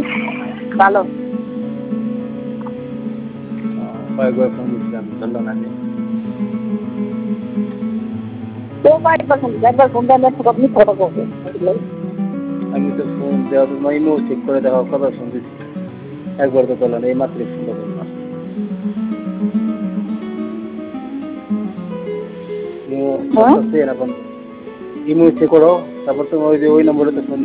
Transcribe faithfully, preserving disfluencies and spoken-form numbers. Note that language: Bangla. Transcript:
ভালো। কয়েকবার ফোন দিচ্ছিলাম, ধরলো না যে। তো কয়েকবার ফোন দিচ্ছি, একবার ফোন দেন একটু আপনি কথা বলবেন। আমি তো ফোন দেওয়া তো ইমো চেক করে দেখা কত ফোন দিচ্ছি, একবার তো করলো না, এই মাত্র ফোনটা করলাম। ইমো হ্যাঁ এখন ইমো চেক করো, তারপর তুমি ওই যে ওই নম্বরে তো ফোন